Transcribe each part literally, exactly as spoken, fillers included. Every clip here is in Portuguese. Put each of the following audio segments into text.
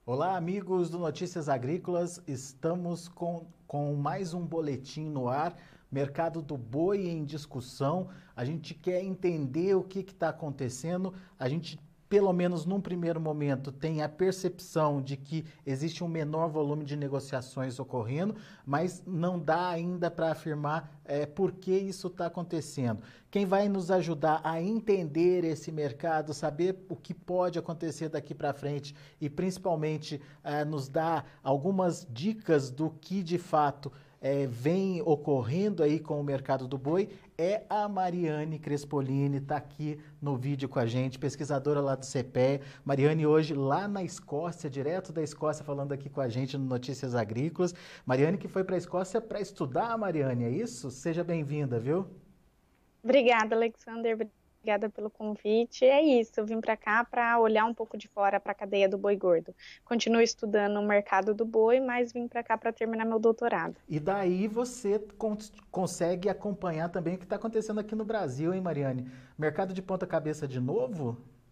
Olá, amigos do Notícias Agrícolas. Estamos com, com mais um boletim no ar. Mercado do boi em discussão. A gente quer entender o que está acontecendo. A gente, pelo menos num primeiro momento, tem a percepção de que existe um menor volume de negociações ocorrendo, mas não dá ainda para afirmar é, por que isso está acontecendo. Quem vai nos ajudar a entender esse mercado, saber o que pode acontecer daqui para frente e principalmente é, nos dar algumas dicas do que de fato É, vem ocorrendo aí com o mercado do boi, é a Mariane Crespolini, está aqui no vídeo com a gente, pesquisadora lá do C P E A. Mariane hoje lá na Escócia, direto da Escócia, falando aqui com a gente no Notícias Agrícolas. Mariane que foi para a Escócia para estudar, Mariane, é isso? Seja bem-vinda, viu? Obrigada, Alexander. Obrigada pelo convite. É isso, eu vim para cá para olhar um pouco de fora para a cadeia do boi gordo. Continuo estudando o mercado do boi, mas vim para cá para terminar meu doutorado. E daí você cons consegue acompanhar também o que está acontecendo aqui no Brasil, hein, Mariane? Mercado de ponta cabeça de novo?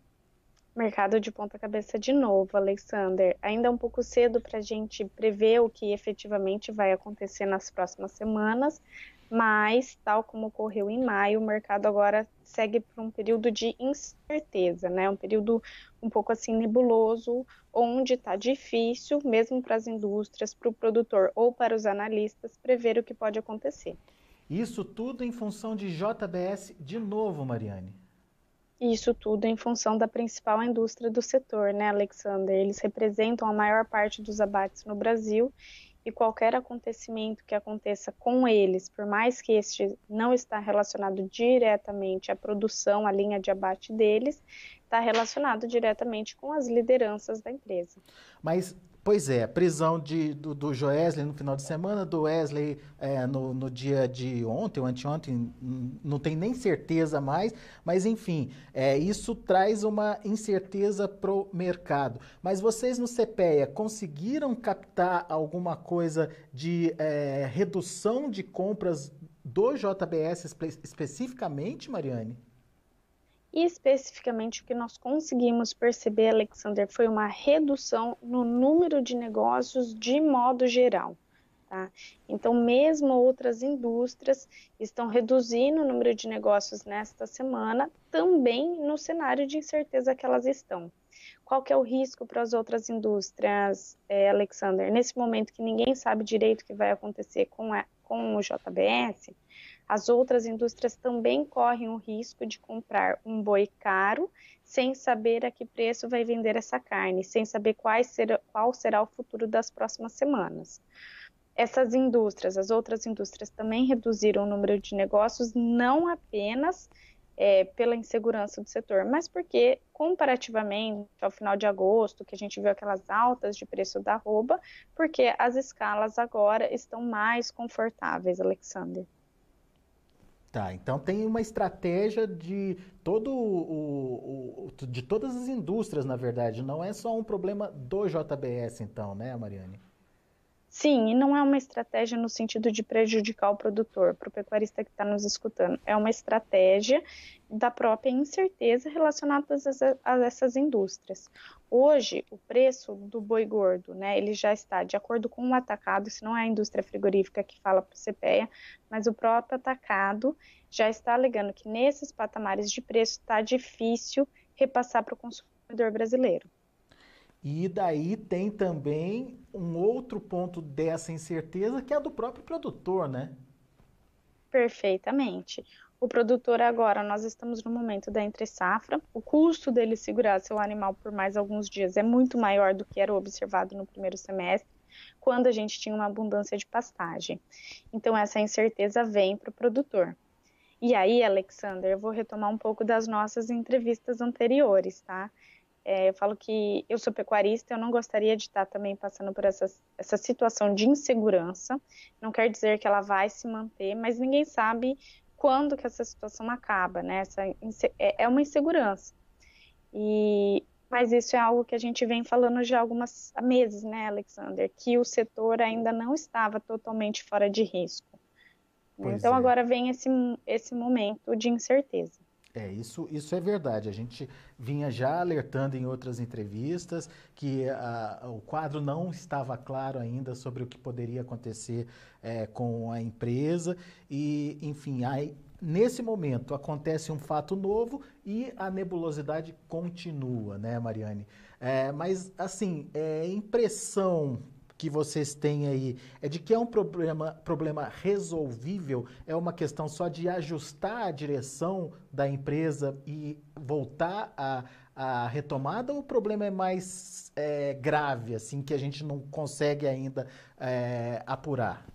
Mercado de ponta cabeça de novo, Alexander. Ainda é um pouco cedo para a gente prever o que efetivamente vai acontecer nas próximas semanas, mas, tal como ocorreu em maio, o mercado agora segue por um período de incerteza, né? Um período um pouco assim nebuloso, onde está difícil, mesmo para as indústrias, para o produtor ou para os analistas, prever o que pode acontecer. Isso tudo em função de J B S de novo, Mariane. Isso tudo em função da principal indústria do setor, né, Alexander? Eles representam a maior parte dos abates no Brasil e qualquer acontecimento que aconteça com eles, por mais que este não está relacionado diretamente à produção, à linha de abate deles, está relacionado diretamente com as lideranças da empresa. Mas, pois é, prisão de, do, do Joesley no final de semana, do Wesley é, no, no dia de ontem ou anteontem, não tem nem certeza mais, mas enfim, é, isso traz uma incerteza para o mercado. Mas vocês no C P E A conseguiram captar alguma coisa de é, redução de compras do J B S espe especificamente, Mariane? E especificamente o que nós conseguimos perceber, Alexander, foi uma redução no número de negócios de modo geral. Tá? Então, mesmo outras indústrias estão reduzindo o número de negócios nesta semana, também no cenário de incerteza que elas estão. Qual que é o risco para as outras indústrias, é, Alexander? Nesse momento que ninguém sabe direito o que vai acontecer com, a, com o J B S, as outras indústrias também correm o risco de comprar um boi caro, sem saber a que preço vai vender essa carne, sem saber quais será, qual será o futuro das próximas semanas. Essas indústrias, as outras indústrias também reduziram o número de negócios, não apenas é, pela insegurança do setor, mas porque, comparativamente ao final de agosto, que a gente viu aquelas altas de preço da arroba, porque as escalas agora estão mais confortáveis, Alexander. Tá, então tem uma estratégia de todo o, o- de todas as indústrias, na verdade. Não é só um problema do J B S, então, né, Mariane? Sim, e não é uma estratégia no sentido de prejudicar o produtor, para o pecuarista que está nos escutando. É uma estratégia da própria incerteza relacionada a essas indústrias. Hoje, o preço do boi gordo, né, ele já está de acordo com o atacado, isso não é a indústria frigorífica que fala para o C P E A, mas o próprio atacado já está alegando que nesses patamares de preço está difícil repassar para o consumidor brasileiro. E daí tem também um outro ponto dessa incerteza, que é a do próprio produtor, né? Perfeitamente. O produtor agora, nós estamos no momento da entre-safra, o custo dele segurar seu animal por mais alguns dias é muito maior do que era observado no primeiro semestre, quando a gente tinha uma abundância de pastagem. Então, essa incerteza vem para o produtor. E aí, Alexander, eu vou retomar um pouco das nossas entrevistas anteriores, tá? É, eu falo que eu sou pecuarista, eu não gostaria de estar também passando por essa, essa situação de insegurança. Não quer dizer que ela vai se manter, mas ninguém sabe quando que essa situação acaba, né? Essa, é, é uma insegurança. E, mas isso é algo que a gente vem falando já há alguns meses, né, Alexander? Que o setor ainda não estava totalmente fora de risco. Né? Pois Então é. agora vem esse, esse momento de incerteza. É, isso, isso é verdade. A gente vinha já alertando em outras entrevistas que a, o quadro não estava claro ainda sobre o que poderia acontecer é, com a empresa e, enfim, aí, nesse momento acontece um fato novo e a nebulosidade continua, né, Mariane? É, mas, assim, é, impressão que vocês têm aí é de que é um problema, problema resolvível, é uma questão só de ajustar a direção da empresa e voltar à, à retomada, ou o problema é mais é, grave, assim, que a gente não consegue ainda é, apurar?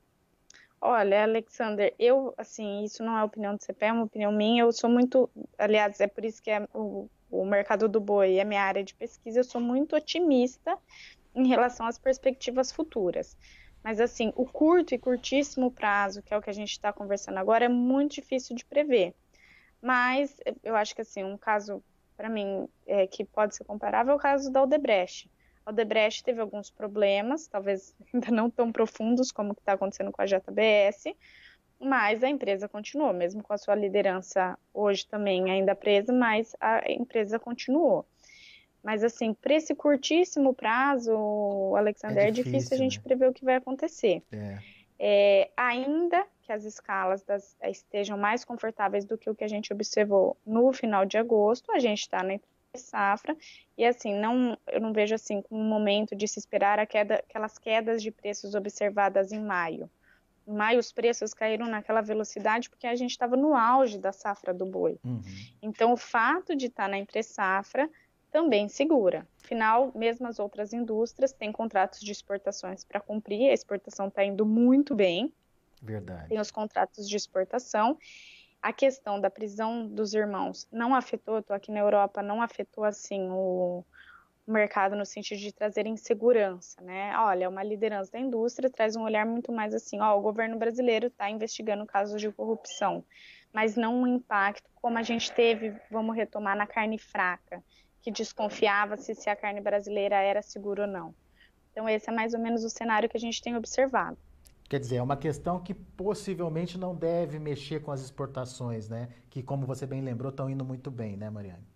Olha, Alexander, eu, assim, isso não é opinião do C P E, é uma opinião minha, eu sou muito, aliás, é por isso que é o, o mercado do boi é minha área de pesquisa, eu sou muito otimista em relação às perspectivas futuras. Mas, assim, o curto e curtíssimo prazo, que é o que a gente está conversando agora, é muito difícil de prever. Mas eu acho que, assim, um caso, para mim, é, que pode ser comparável é o caso da Odebrecht. A Odebrecht teve alguns problemas, talvez ainda não tão profundos como o que está acontecendo com a J B S, mas a empresa continuou, mesmo com a sua liderança hoje também ainda presa, mas a empresa continuou. Mas, assim, para esse curtíssimo prazo, É Alexander, é difícil a difícil, gente né? prever o que vai acontecer. É, É, ainda que as escalas das, estejam mais confortáveis do que o que a gente observou no final de agosto, a gente está na safra e, assim, não, eu não vejo assim como um momento de se esperar a queda, aquelas quedas de preços observadas em maio. Em maio, os preços caíram naquela velocidade porque a gente estava no auge da safra do boi. uhum, Então, o fato de estar na entre-safra também segura. Afinal, mesmo as outras indústrias têm contratos de exportações para cumprir, a exportação está indo muito bem, tem verdade. os contratos de exportação. A questão da prisão dos irmãos não afetou, estou aqui na Europa, não afetou assim o, o mercado no sentido de trazer insegurança, né? Olha, uma liderança da indústria traz um olhar muito mais assim, ó, o governo brasileiro está investigando casos de corrupção, mas não um impacto como a gente teve, vamos retomar, na carne fraca, que desconfiava-se se a carne brasileira era segura ou não. Então, esse é mais ou menos o cenário que a gente tem observado. Quer dizer, é uma questão que possivelmente não deve mexer com as exportações, né? Que, como você bem lembrou, estão indo muito bem, né, Mariane?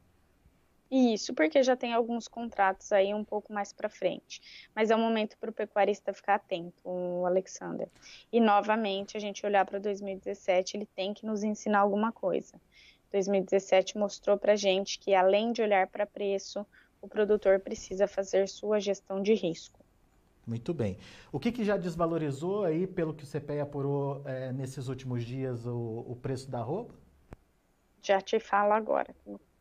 Isso, porque já tem alguns contratos aí um pouco mais para frente. Mas é um momento para o pecuarista ficar atento, o Alexander. E, novamente, a gente olhar para dois mil e dezessete, ele tem que nos ensinar alguma coisa. dois mil e dezessete mostrou para a gente que, além de olhar para preço, o produtor precisa fazer sua gestão de risco. Muito bem. O que, que já desvalorizou aí, pelo que o C P E apurou é, nesses últimos dias, o, o preço da arroba? Já te falo agora.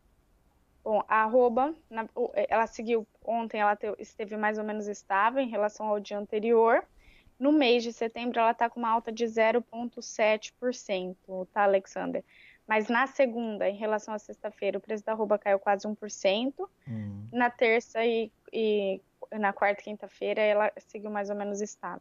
Bom, a arroba, na, ela seguiu ontem, ela te, esteve mais ou menos estável em relação ao dia anterior. No mês de setembro, ela está com uma alta de zero vírgula sete por cento, tá, Alexander? Mas na segunda, em relação à sexta-feira, o preço da arroba caiu quase um por cento. Hum. Na terça e, e na quarta e quinta-feira, ela seguiu mais ou menos estável.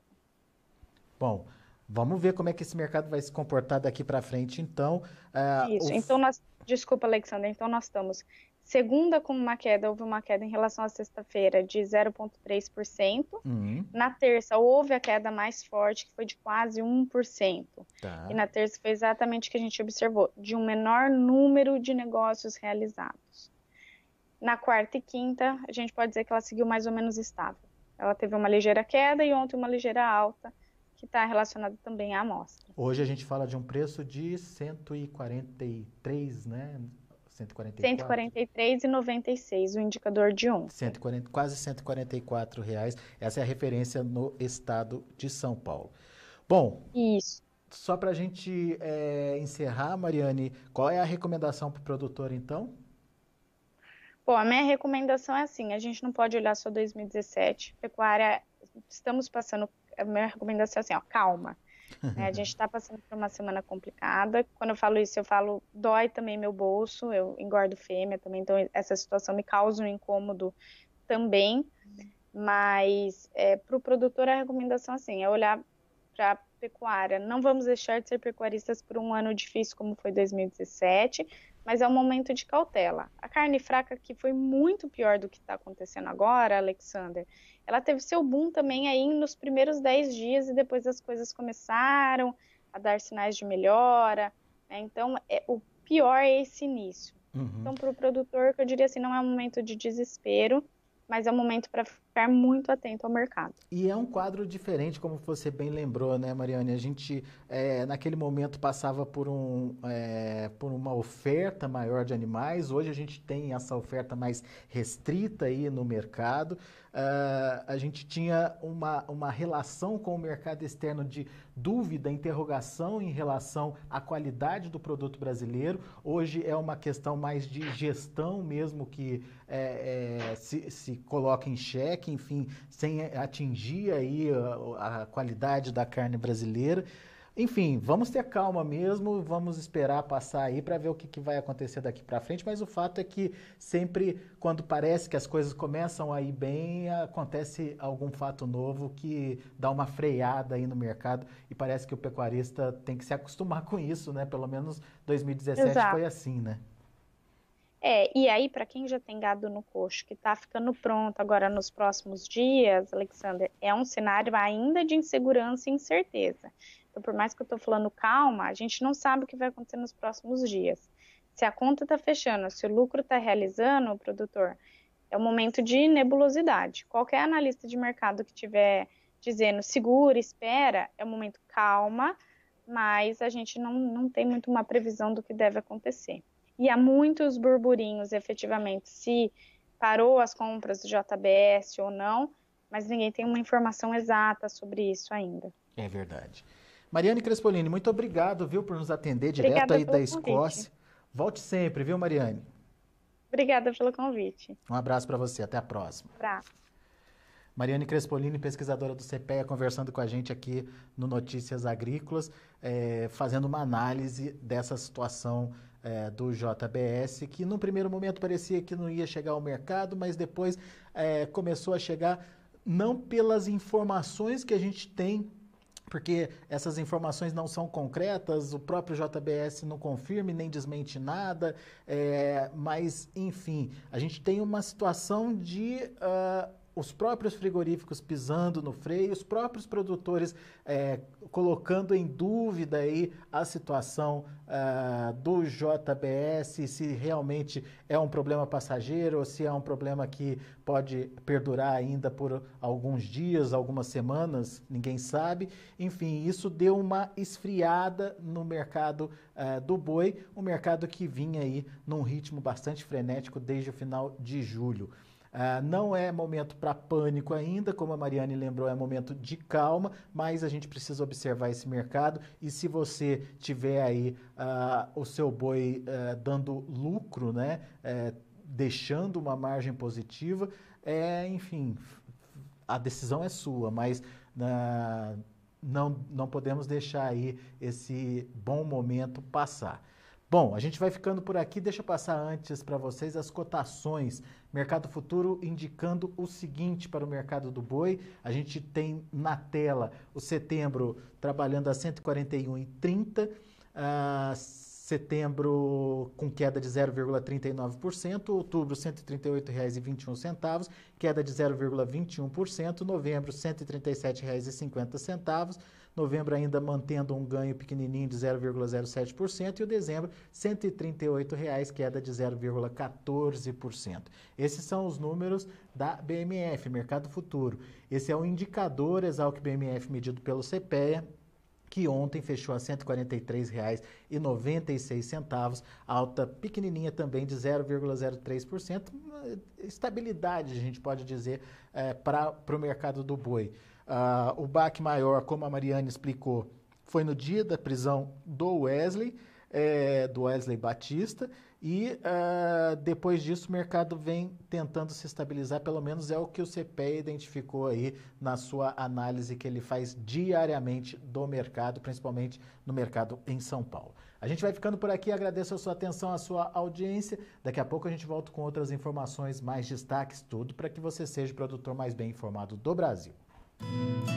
Bom, vamos ver como é que esse mercado vai se comportar daqui para frente, então. É, o... Isso, então nós, desculpa, Alexander, então nós estamos segunda com uma queda, houve uma queda em relação à sexta-feira de zero vírgula três por cento. Hum, Na terça houve a queda mais forte, que foi de quase um por cento. E tá. na terça foi exatamente o que a gente observou, de um menor número de negócios realizados. Na quarta e quinta, a gente pode dizer que ela seguiu mais ou menos estável. Ela teve uma ligeira queda e ontem uma ligeira alta, que está relacionada também à amostra. Hoje a gente fala de um preço de cento e quarenta e três, né? cento e quarenta e cento e quatro? quarenta e três e noventa e seis, o indicador de ontem. cento e quarenta, quase cento e quarenta e quatro reais. Essa é a referência no estado de São Paulo. Bom, Isso. só para a gente é, encerrar, Mariane, qual é a recomendação para o produtor, então? Bom, a minha recomendação é assim, a gente não pode olhar só dois mil e dezessete, pecuária, estamos passando, a minha recomendação é assim, ó, calma, né? A gente está passando por uma semana complicada, quando eu falo isso, eu falo, dói também meu bolso, eu engordo fêmea também, então essa situação me causa um incômodo também, mas é, para o produtor a recomendação assim, é olhar para a pecuária, não vamos deixar de ser pecuaristas por um ano difícil como foi dois mil e dezessete, mas é um momento de cautela. A carne fraca, que foi muito pior do que está acontecendo agora, Alexander, ela teve seu boom também aí nos primeiros dez dias e depois as coisas começaram a dar sinais de melhora, né? Então, é, o pior é esse início. Uhum. Então, para o produtor, que eu diria assim, não é um momento de desespero, mas é um momento para ficar muito atento ao mercado. E é um quadro diferente, como você bem lembrou, né, Mariane? A gente, é, naquele momento, passava por, um, é, por uma oferta maior de animais. Hoje a gente tem essa oferta mais restrita aí no mercado. Uh, a gente tinha uma, uma relação com o mercado externo de dúvida, interrogação em relação à qualidade do produto brasileiro. Hoje é uma questão mais de gestão mesmo que é, é, se, se coloca em xeque, enfim, sem atingir aí a, a qualidade da carne brasileira. Enfim, vamos ter calma mesmo, vamos esperar passar aí para ver o que, que vai acontecer daqui para frente, mas o fato é que sempre quando parece que as coisas começam a ir bem, acontece algum fato novo que dá uma freada aí no mercado e parece que o pecuarista tem que se acostumar com isso, né? Pelo menos dois mil e dezessete Exato. Foi assim, né? É, e aí para quem já tem gado no coxo, que está ficando pronto agora nos próximos dias, Alexander, é um cenário ainda de insegurança e incerteza. Então, por mais que eu estou falando calma, a gente não sabe o que vai acontecer nos próximos dias. Se a conta está fechando, se o lucro está realizando, o produtor, é um momento de nebulosidade. Qualquer analista de mercado que estiver dizendo segura, espera, é um momento calma, mas a gente não, não tem muito uma previsão do que deve acontecer. E há muitos burburinhos, efetivamente, se parou as compras do J B S ou não, mas ninguém tem uma informação exata sobre isso ainda. É verdade. Mariane Crespolini, muito obrigado, viu, por nos atender direto Obrigada aí da pelo Escócia. convite. Volte sempre, viu, Mariane? Obrigada pelo convite. Um abraço para você, até a próxima. Abraço. Mariane Crespolini, pesquisadora do CEPEA, conversando com a gente aqui no Notícias Agrícolas, é, fazendo uma análise dessa situação é, do J B S, que no primeiro momento parecia que não ia chegar ao mercado, mas depois é, começou a chegar, não pelas informações que a gente tem, porque essas informações não são concretas, o próprio J B S não confirma e nem desmente nada, é, mas, enfim, a gente tem uma situação de uh, os próprios frigoríficos pisando no freio, os próprios produtores é, colocando em dúvida aí a situação uh, do J B S, se realmente é um problema passageiro ou se é um problema que pode perdurar ainda por alguns dias, algumas semanas, ninguém sabe. Enfim, isso deu uma esfriada no mercado uh, do boi, um mercado que vinha aí num ritmo bastante frenético desde o final de julho. Uh, não é momento para pânico ainda, como a Mariane lembrou, é momento de calma, mas a gente precisa observar esse mercado e se você tiver aí uh, o seu boi uh, dando lucro, né, uh, deixando uma margem positiva, é, enfim, a decisão é sua, mas uh, não, não podemos deixar aí esse bom momento passar. Bom, a gente vai ficando por aqui, deixa eu passar antes para vocês as cotações. Mercado Futuro indicando o seguinte para o mercado do boi, a gente tem na tela o setembro trabalhando a cento e quarenta e um reais e trinta centavos, uh, setembro com queda de zero vírgula trinta e nove por cento, outubro cento e trinta e oito reais e vinte e um centavos, queda de zero vírgula vinte e um por cento, novembro cento e trinta e sete reais e cinquenta centavos, novembro ainda mantendo um ganho pequenininho de zero vírgula zero sete por cento e o dezembro cento e trinta e oito reais, queda de zero vírgula quatorze por cento. Esses são os números da B M F, Mercado Futuro. Esse é o indicador Exalc B M F medido pelo CEPEA, que ontem fechou a cento e quarenta e três reais e noventa e seis centavos, alta pequenininha também de zero vírgula zero três por cento, estabilidade, a gente pode dizer, é, para o mercado do boi. Uh, o baque maior, como a Mariane explicou, foi no dia da prisão do Wesley, é, do Wesley Batista, e uh, depois disso o mercado vem tentando se estabilizar, pelo menos é o que o CEPEA identificou aí na sua análise que ele faz diariamente do mercado, principalmente no mercado em São Paulo. A gente vai ficando por aqui, agradeço a sua atenção, a sua audiência. Daqui a pouco a gente volta com outras informações, mais destaques, tudo para que você seja o produtor mais bem informado do Brasil. Música